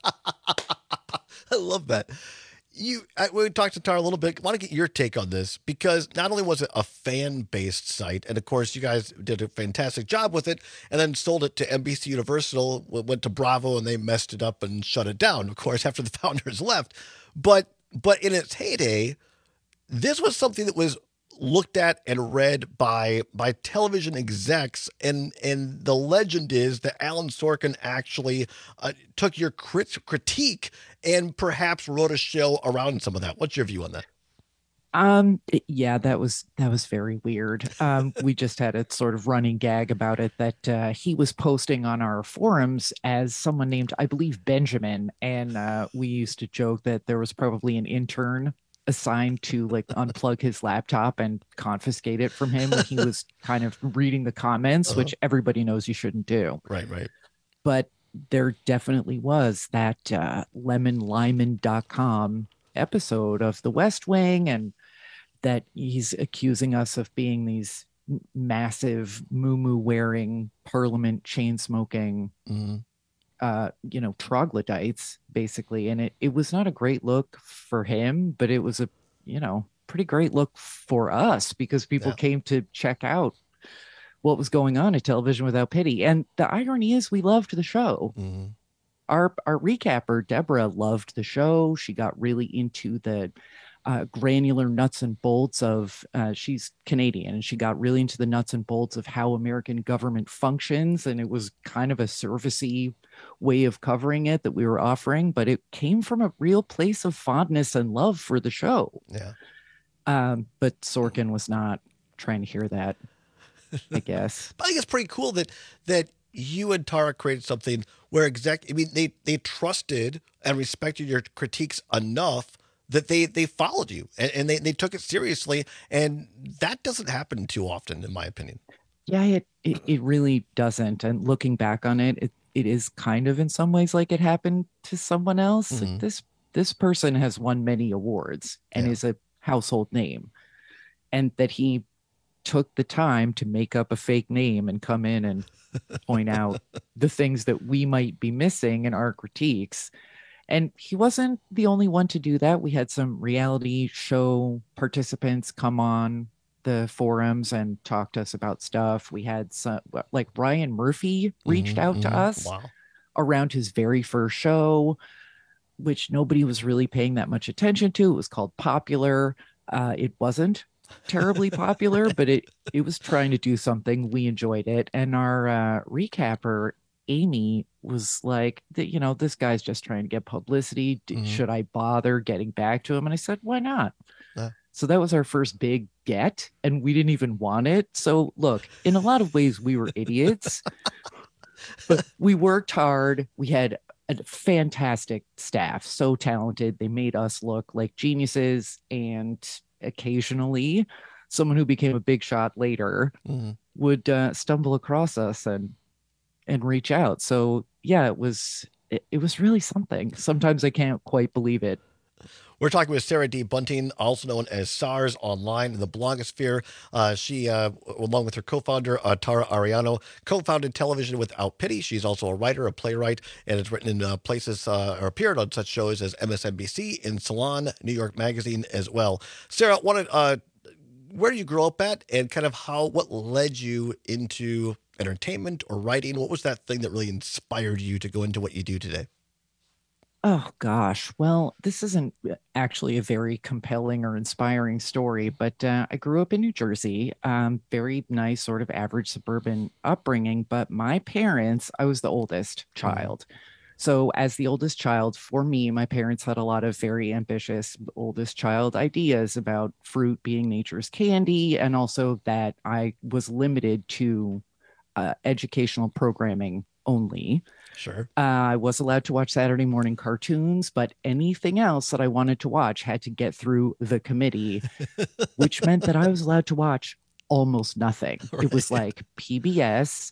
I love that. We talked to Tara a little bit. I want to get your take on this because not only was it a fan-based site, and of course you guys did a fantastic job with it, and then sold it to NBC Universal, went to Bravo, and they messed it up and shut it down, of course, after the founders left. But in its heyday, this was something that was looked at and read by television execs, and the legend is that Alan Sorkin actually took your critique and perhaps wrote a show around some of that. What's your view on that? Yeah, that was very weird. We just had a sort of running gag about it that he was posting on our forums as someone named, I believe, Benjamin, and we used to joke that there was probably an intern assigned to unplug his laptop and confiscate it from him when he was kind of reading the comments, which everybody knows you shouldn't do. Right. But there definitely was that lemonlyman.com episode of The West Wing, and that he's accusing us of being these massive moo-moo wearing, parliament chain smoking troglodytes, basically. And it was not a great look for him, but it was a pretty great look for us because people came to check out what was going on at Television Without Pity. And the irony is we loved the show. Our recapper Deborah loved the show. She got really into the granular nuts and bolts of she's Canadian, and she got really into the nuts and bolts of how American government functions, and it was kind of a servicey way of covering it that we were offering, but it came from a real place of fondness and love for the show. But Sorkin was not trying to hear that, I guess. But I think it's pretty cool that you and Tara created something where they trusted and respected your critiques enough that they followed you and they took it seriously. And that doesn't happen too often, in my opinion. Yeah, it really doesn't. And looking back on it, it is kind of in some ways like it happened to someone else. Like this person has won many awards and is a household name. And that he took the time to make up a fake name and come in and point out the things that we might be missing in our critiques. And he wasn't the only one to do that. We had some reality show participants come on the forums and talk to us about stuff. We had some, like Ryan Murphy reached out to us around his very first show, which nobody was really paying that much attention to. It was called Popular. It wasn't terribly popular, but it was trying to do something. We enjoyed it. And our recapper, Amy, was like, this guy's just trying to get publicity. Should I bother getting back to him? And I said, why not? So that was our first big get, and we didn't even want it. So look, in a lot of ways, we were idiots, but we worked hard. We had a fantastic staff, so talented. They made us look like geniuses, and occasionally someone who became a big shot later would stumble across us and reach out. So yeah, it was really something. Sometimes I can't quite believe it. We're talking with Sarah D. Bunting, also known as SARS online in the blogosphere. She, along with her co-founder, Tara Ariano, co-founded Television Without Pity. She's also a writer, a playwright, and has written in places or appeared on such shows as MSNBC, in Salon, New York Magazine as well. Sarah, where did you grow up at, and kind of what led you into entertainment or writing? What was that thing that really inspired you to go into what you do today? Oh, gosh. Well, this isn't actually a very compelling or inspiring story, but I grew up in New Jersey, very nice, sort of average suburban upbringing. But my parents, I was the oldest child. So as the oldest child, for me, my parents had a lot of very ambitious oldest child ideas about fruit being nature's candy, and also that I was limited to educational programming only. Sure. I was allowed to watch Saturday morning cartoons, but anything else that I wanted to watch had to get through the committee, which meant that I was allowed to watch almost nothing. Right. It was like PBS,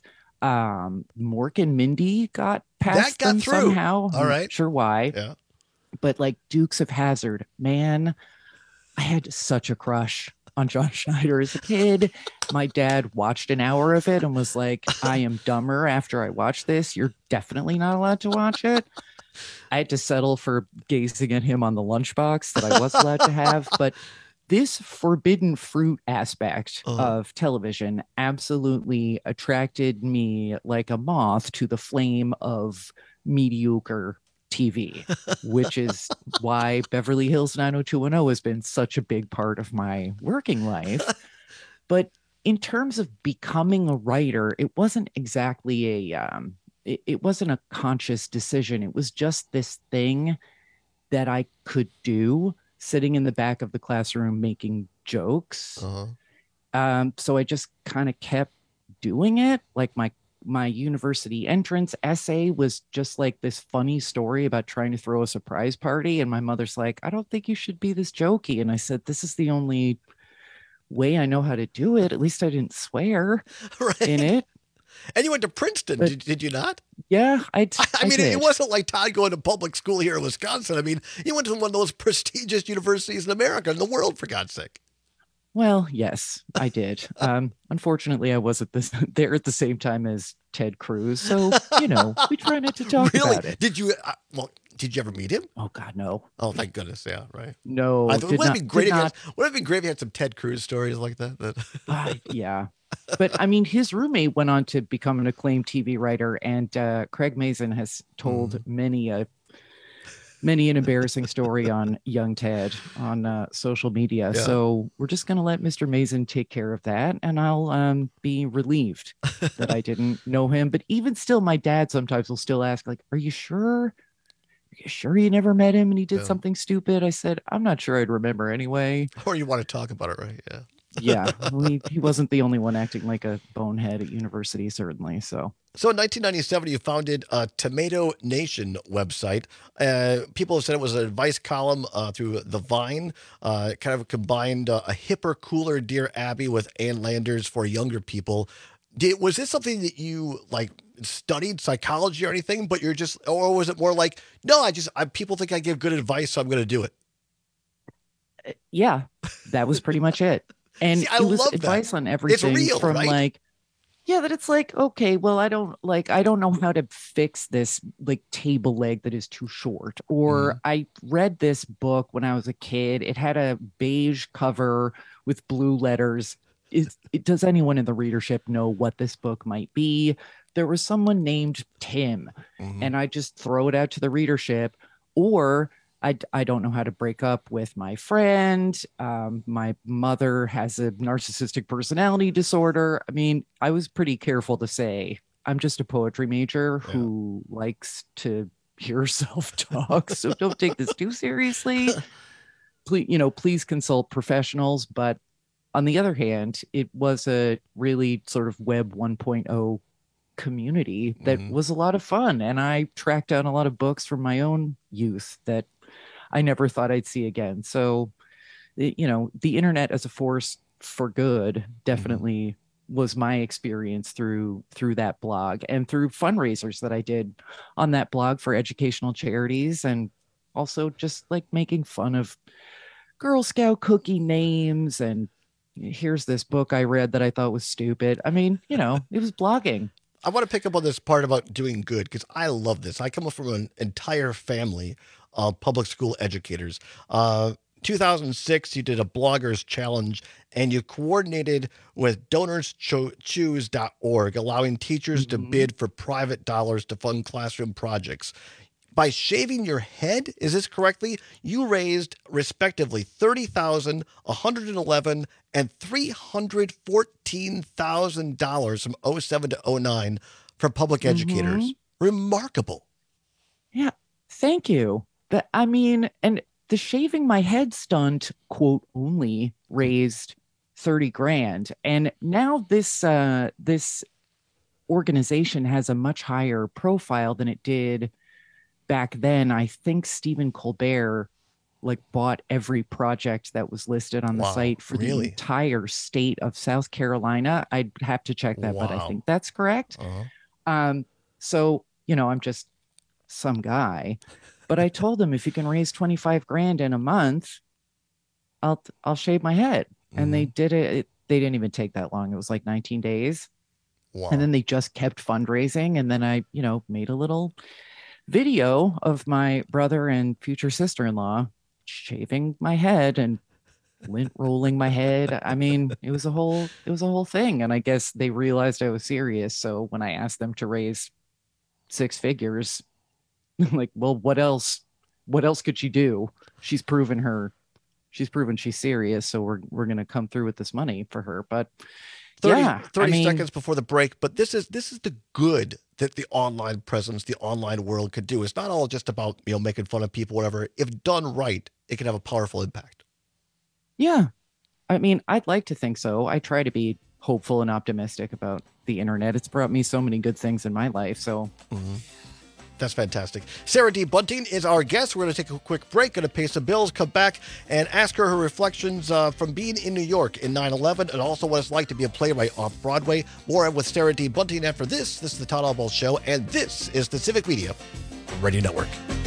Mork and Mindy got past them through somehow. All right. Not sure why. Yeah. But like Dukes of Hazzard, man, I had such a crush on John Schneider as a kid. My dad watched an hour of it and was like, I am dumber after I watched this. You're definitely not allowed to watch it. I had to settle for gazing at him on the lunchbox that I was allowed to have. But this forbidden fruit aspect of television absolutely attracted me like a moth to the flame of mediocre TV, which is why Beverly Hills 90210 has been such a big part of my working life. But in terms of becoming a writer, it wasn't exactly it wasn't a conscious decision. It was just this thing that I could do sitting in the back of the classroom making jokes. So I just kind of kept doing it. Like my university entrance essay was just like this funny story about trying to throw a surprise party. And my mother's like, I don't think you should be this jokey. And I said, this is the only way I know how to do it. At least I didn't swear in it. And you went to Princeton, did you not? Yeah, I mean, did. It wasn't like Todd going to public school here in Wisconsin. I mean, you went to one of those prestigious universities in America, in the world, for God's sake. Well, yes, I did. Unfortunately, I was there at the same time as Ted Cruz. So, we try not to talk about it. Did you, did you ever meet him? Oh, God, no. Oh, thank goodness. Yeah, right. No, wouldn't it be great if you had some Ted Cruz stories like that? Yeah. But I mean, his roommate went on to become an acclaimed TV writer, and Craig Mazin has told many an embarrassing story on young Ted on social media. Yeah. So we're just going to let Mr. Mazin take care of that, and I'll be relieved that I didn't know him. But even still, my dad sometimes will still ask, like, "Are you sure? Are you sure you never met him and he did something stupid?" I said, "I'm not sure I'd remember anyway." Or you want to talk about it, right? Yeah. Yeah, he wasn't the only one acting like a bonehead at university, certainly. So in 1997, you founded a Tomato Nation website. People have said it was an advice column through The Vine. Kind of combined a hipper, cooler Dear Abby with Ann Landers for younger people. Was this something that you like studied psychology or anything, but you're just, or was it more like, no, people think I give good advice, so I'm going to do it? Yeah, that was pretty much it. And See, I it was love advice that. on everything It's real, from right? like, yeah, that it's like, okay, well, I don't know how to fix this like table leg that is too short. Or I read this book when I was a kid. It had a beige cover with blue letters. Does anyone in the readership know what this book might be? There was someone named Tim, and I just throw it out to the readership. Or I don't know how to break up with my friend. My mother has a narcissistic personality disorder. I mean, I was pretty careful to say, I'm just a poetry major who likes to hear self-talk. So don't take this too seriously. Please consult professionals. But on the other hand, it was a really sort of Web 1.0 community that was a lot of fun. And I tracked down a lot of books from my own youth that I never thought I'd see again. So, the internet as a force for good definitely was my experience through that blog and through fundraisers that I did on that blog for educational charities, and also just like making fun of Girl Scout cookie names. And here's this book I read that I thought was stupid. I mean, it was blogging. I want to pick up on this part about doing good because I love this. I come from an entire family of public school educators. 2006, you did a bloggers challenge and you coordinated with DonorsChoose.org, allowing teachers to bid for private dollars to fund classroom projects. By shaving your head, is this correctly? You raised respectively $30,000, $111,000, and $314,000 from 2007 to 2009 for public educators. Remarkable. Yeah, thank you. And the shaving my head stunt, quote, only raised $30,000. And now this organization has a much higher profile than it did back then. I think Stephen Colbert bought every project that was listed on the site for the entire state of South Carolina. I'd have to check that, but I think that's correct. So, I'm just some guy, but I told him, if you can raise $25,000 in a month, I'll shave my head. And they did it. They didn't even take that long. It was like 19 days. Wow. And then they just kept fundraising. And then I, made a little video of my brother and future sister-in-law shaving my head and lint rolling my head. I mean, it was a whole thing. And I guess they realized I was serious. So when I asked them to raise 6 figures, like, well, what else could she do? She's proven she's serious. So we're going to come through with this money for her. But 30 seconds before the break. But this is the good that the online presence, the online world could do. It's not all just about, making fun of people, whatever. If done right, it can have a powerful impact. Yeah. I mean, I'd like to think so. I try to be hopeful and optimistic about the internet. It's brought me so many good things in my life. So That's fantastic. Sarah D. Bunting is our guest. We're going to take a quick break, going to pay some bills, come back and ask her reflections from being in New York in 9/11 and also what it's like to be a playwright off Broadway. More with Sarah D. Bunting after this. This is the Todd Oswalt Show, and this is the Civic Media Radio Network.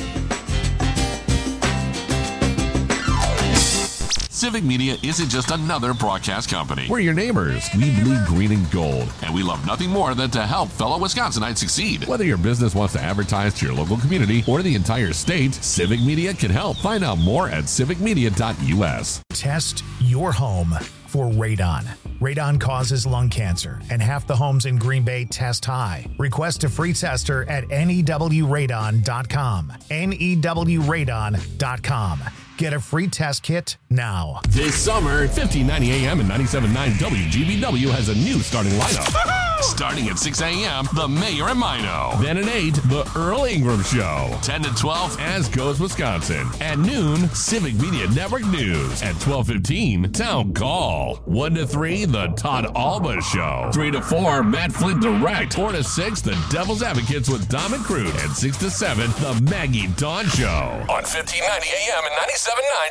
Civic Media isn't just another broadcast company. We're your neighbors. We bleed green and gold. And we love nothing more than to help fellow Wisconsinites succeed. Whether your business wants to advertise to your local community or the entire state, Civic Media can help. Find out more at civicmedia.us. Test your home for radon. Radon causes lung cancer, and half the homes in Green Bay test high. Request a free tester at newradon.com. newradon.com. Get a free test kit now. This summer, 1590 AM and 97.9 WGBW has a new starting lineup. Starting at 6 a.m., The Mayor and Mino. Then at 8, The Earl Ingram Show. 10 to 12, As Goes Wisconsin. At noon, Civic Media Network News. At 12:15, Town Call. 1 to 3, The Todd Alba Show. 3 to 4, Matt Flint Direct. 4 to 6, The Devil's Advocates with Dom and Crude. And 6 to 7, The Maggie Dawn Show. On 1590 AM and 97.9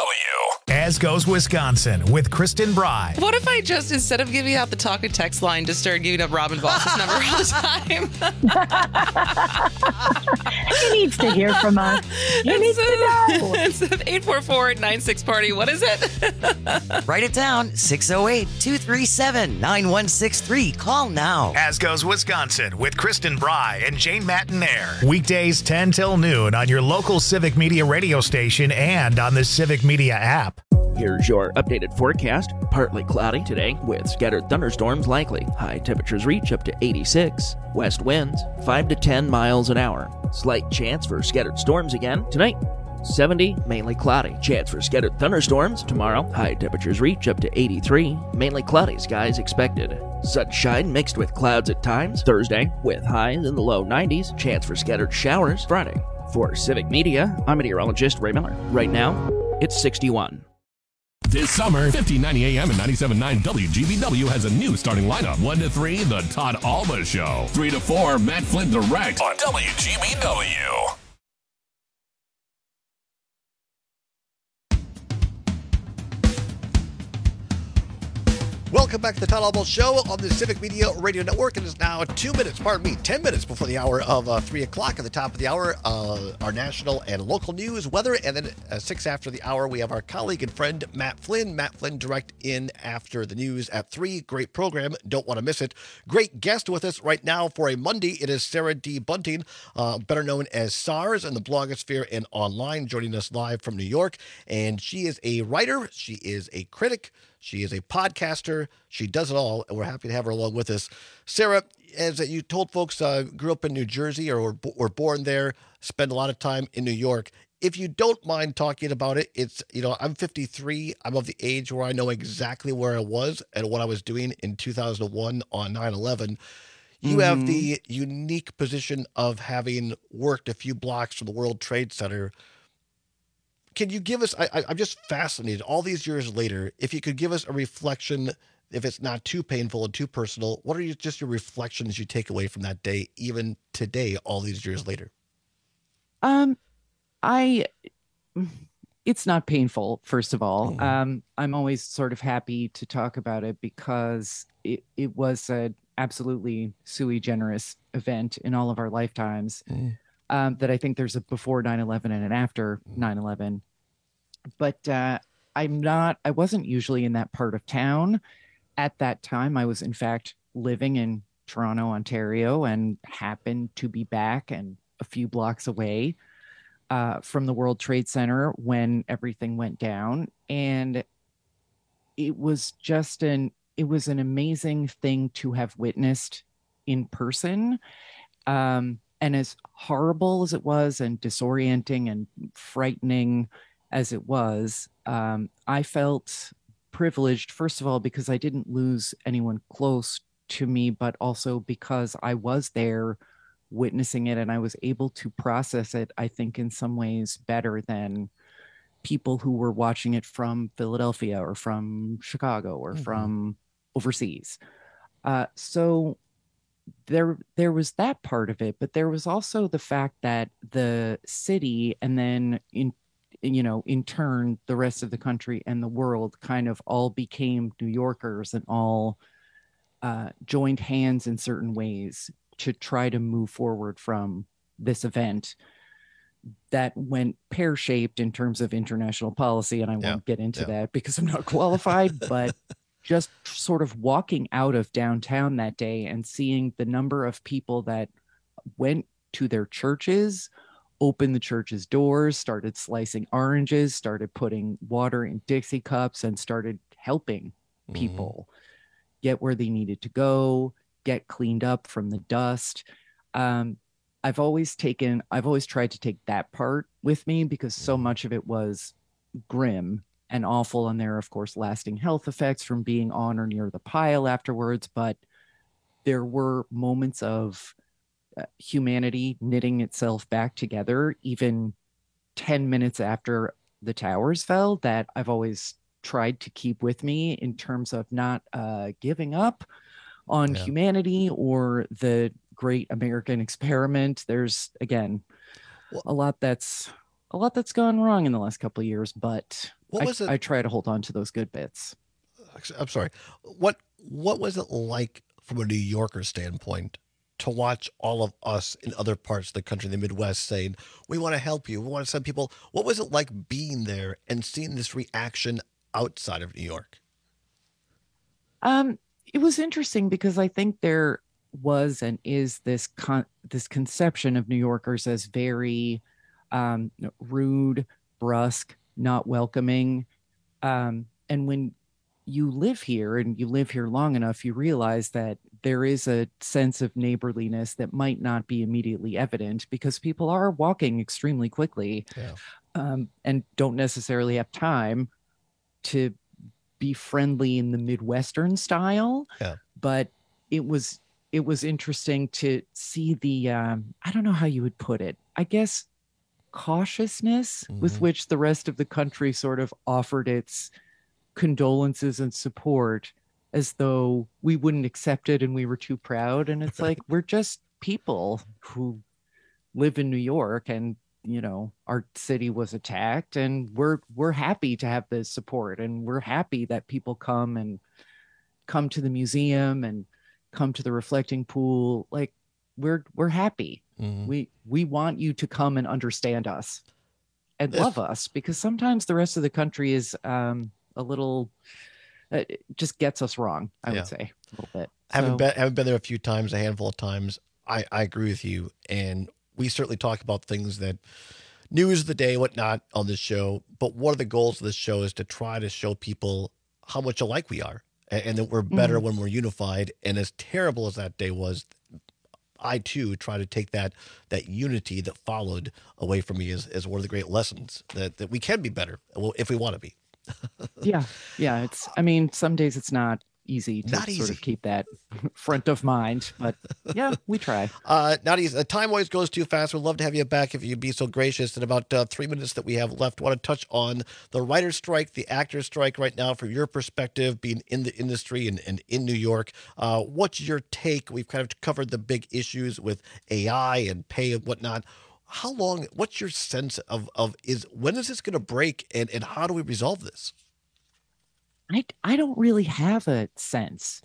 WGBW. As Goes Wisconsin with Kristen Bry. What if I just, instead of giving out the talk and text line, just start giving up Robin Voss's number all the time. He needs to hear from us. He needs to know. It's 844-96-PARTY. What is it? Write it down. 608-237-9163. Call now. As goes Wisconsin with Kristen Bry and Jane Matinaire. Weekdays 10 till noon on your local Civic Media radio station and on the Civic Media app. Here's your updated forecast. Partly cloudy today with scattered thunderstorms likely. High temperatures reach up to 86. West winds 5 to 10 miles an hour. Slight chance for scattered storms again tonight. 70, mainly cloudy. Chance for scattered thunderstorms tomorrow. High temperatures reach up to 83. Mainly cloudy skies expected. Sunshine mixed with clouds at times. Thursday with highs in the low 90s. Chance for scattered showers Friday. For Civic Media, I'm meteorologist Ray Miller. Right now, it's 61. This summer, 1590 AM and 97.9 WGBW has a new starting lineup. 1 to 3, The Todd Alba Show. 3 to 4, Matt Flynn Direct on WGBW. Welcome back to the Todd Alba Show on the Civic Media Radio Network. It is now 10 minutes before the hour of 3 o'clock. At the top of the hour, our national and local news, weather, and then 6 after the hour, we have our colleague and friend, Matt Flynn. Matt Flynn direct in after the news at 3. Great program. Don't want to miss it. Great guest with us right now for a Monday. It is Sarah D. Bunting, better known as SARS in the blogosphere and online, joining us live from New York. And she is a writer. She is a critic. She is a podcaster. She does it all, and we're happy to have her along with us. Sarah, as you told folks, grew up in New Jersey or were born there, spent a lot of time in New York. If you don't mind talking about it, it's, I'm 53. I'm of the age where I know exactly where I was and what I was doing in 2001 on 9/11. You have the unique position of having worked a few blocks from the World Trade Center. Can you give us, I'm just fascinated, all these years later, if you could give us a reflection, if it's not too painful and too personal, what are just your reflections you take away from that day, even today, all these years later? It's not painful, first of all. I'm always sort of happy to talk about it because it was an absolutely sui generis event in all of our lifetimes. That I think there's a before 9/11 and an after 9/11. But I wasn't usually in that part of town at that time. I was, in fact, living in Toronto, Ontario, and happened to be back and a few blocks away from the World Trade Center when everything went down. And it was an amazing thing to have witnessed in person. And as horrible as it was and disorienting and frightening as it was, I felt privileged, first of all, because I didn't lose anyone close to me, but also because I was there witnessing it and I was able to process it, I think, in some ways better than people who were watching it from Philadelphia or from Chicago or from overseas. So there was that part of it, but there was also the fact that the city and then in turn, the rest of the country and the world kind of all became New Yorkers and all joined hands in certain ways to try to move forward from this event that went pear-shaped in terms of international policy. And I won't get into that because I'm not qualified, but just sort of walking out of downtown that day and seeing the number of people that went to their churches, opened the church's doors, started slicing oranges, started putting water in Dixie cups, and started helping people get where they needed to go, get cleaned up from the dust. I've always tried to take that part with me because so much of it was grim and awful, and there are, of course, lasting health effects from being on or near the pile afterwards, but there were moments of humanity knitting itself back together, even 10 minutes after the towers fell, that I've always tried to keep with me in terms of not giving up on humanity or the great American experiment. There's, again, a lot that's gone wrong in the last couple of years, but I try to hold on to those good bits. I'm sorry. What was it like from a New Yorker standpoint to watch all of us in other parts of the country, the Midwest, saying, we want to help you. We want to send people. What was it like being there and seeing this reaction outside of New York? It was interesting because I think there was and is this conception of New Yorkers as very rude, brusque, not welcoming. And when you live here and you live here long enough, you realize that there is a sense of neighborliness that might not be immediately evident because people are walking extremely quickly and don't necessarily have time to be friendly in the Midwestern style. But it was interesting to see the I don't know how you would put it, I guess cautiousness with which the rest of the country sort of offered its condolences and support as though we wouldn't accept it and we were too proud. And it's like, we're just people who live in New York, and you know, our city was attacked, and we're happy to have the support, and we're happy that people come to the museum and come to the reflecting pool. Like we're happy. We want you to come and understand us and love us, because sometimes the rest of the country is a little it just gets us wrong, I would say, a little bit. Having been there a few times, a handful of times, I agree with you. And we certainly talk about things that news of the day, whatnot on this show. But one of the goals of this show is to try to show people how much alike we are, and that we're better when we're unified. And as terrible as that day was, I too try to take that unity that followed away from me as one of the great lessons that we can be better if we want to be. Yeah. It's, I mean, some days it's not easy to sort of keep that front of mind, but yeah, we try. Not easy. Time always goes too fast. We'd love to have you back if you'd be so gracious. In about 3 minutes that we have left, I want to touch on the writer's strike, the actor's strike right now, from your perspective, being in the industry and in New York. What's your take? We've kind of covered the big issues with AI and pay and whatnot. How long, what's your sense of when is this going to break, and how do we resolve this? I don't really have a sense.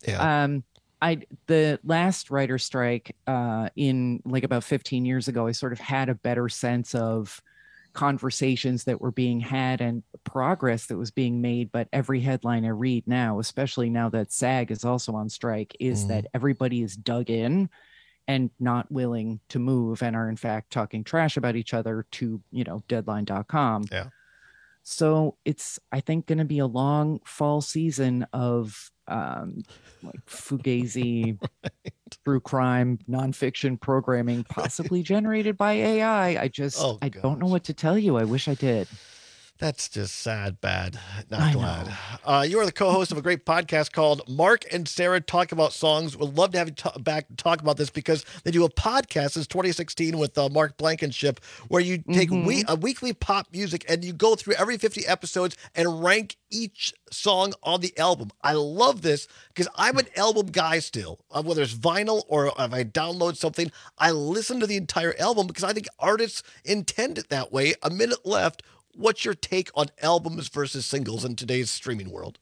The last writer strike in like about 15 years ago, I sort of had a better sense of conversations that were being had and progress that was being made. But every headline I read now, especially now that SAG is also on strike, is that everybody is dug in and not willing to move, and are in fact talking trash about each other to, Deadline.com. So it's, I think, going to be a long fall season of like fugazi, true crime, nonfiction programming, possibly generated by AI. I don't know what to tell you. I wish I did. That's just sad, bad, not glad. You are the co-host of a great podcast called Mark and Sarah Talk About Songs. We'd love to have you back to talk about this, because they do a podcast since 2016 with Mark Blankenship, where you take a weekly pop music and you go through every 50 episodes and rank each song on the album. I love this because I'm an album guy still. Whether it's vinyl or if I download something, I listen to the entire album because I think artists intend it that way. A minute left. What's your take on albums versus singles in today's streaming world?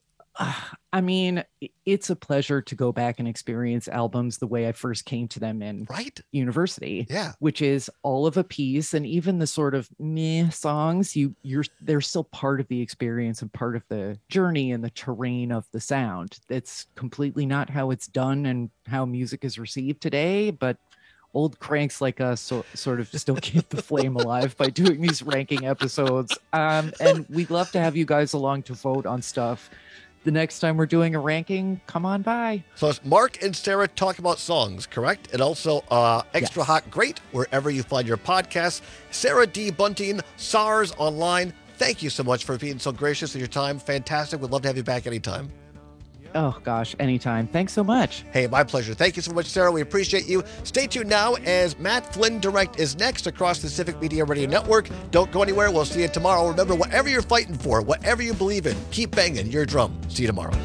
I mean, it's a pleasure to go back and experience albums the way I first came to them in university, which is all of a piece. And even the sort of meh songs, they're still part of the experience and part of the journey and the terrain of the sound. It's completely not how it's done and how music is received today, but old cranks like us sort of still keep the flame alive by doing these ranking episodes. And we'd love to have you guys along to vote on stuff. The next time we're doing a ranking, come on by. So it's Mark and Sarah Talk About Songs, correct? And also Extra Hot Great, wherever you find your podcasts. Sarah D. Bunting, SARS Online. Thank you so much for being so gracious with your time. Fantastic. We'd love to have you back anytime. Oh, gosh, anytime. Thanks so much. Hey, my pleasure. Thank you so much, Sarah. We appreciate you. Stay tuned now as Matt Flynn Direct is next across the Civic Media Radio Network. Don't go anywhere. We'll see you tomorrow. Remember, whatever you're fighting for, whatever you believe in, keep banging your drum. See you tomorrow.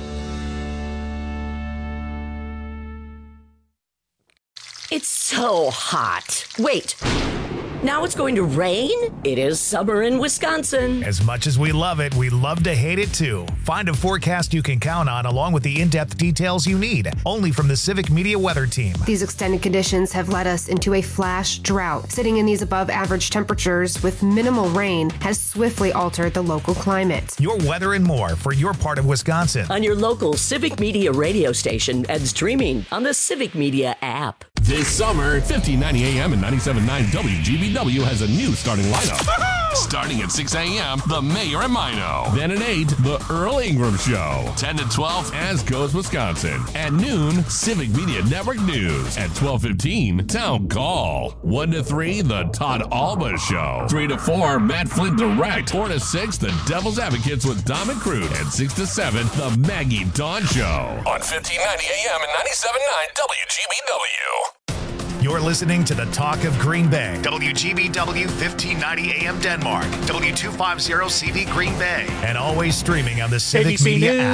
It's so hot. Wait. Now it's going to rain? It is summer in Wisconsin. As much as we love it, we love to hate it too. Find a forecast you can count on along with the in-depth details you need. Only from the Civic Media Weather Team. These extended conditions have led us into a flash drought. Sitting in these above average temperatures with minimal rain has swiftly altered the local climate. Your weather and more for your part of Wisconsin. On your local Civic Media radio station and streaming on the Civic Media app. This summer, 1590 AM and 97.9 WGBW has a new starting lineup. Starting at 6 a.m., The Mayor and Mino. Then at 8, The Earl Ingram Show. 10 to 12, As Goes Wisconsin. At noon, Civic Media Network News. At 12:15, Town Call. 1 to 3, The Todd Alba Show. 3 to 4, Matt Flint Direct. 4 to 6, The Devil's Advocates with Dom and Crude. And 6 to 7, The Maggie Dawn Show. On 1590 AM and 97.9 WGBW. You're listening to the Talk of Green Bay. WGBW 1590 AM Denmark. W250 CD Green Bay. And always streaming on the Civic ABC Media News. app.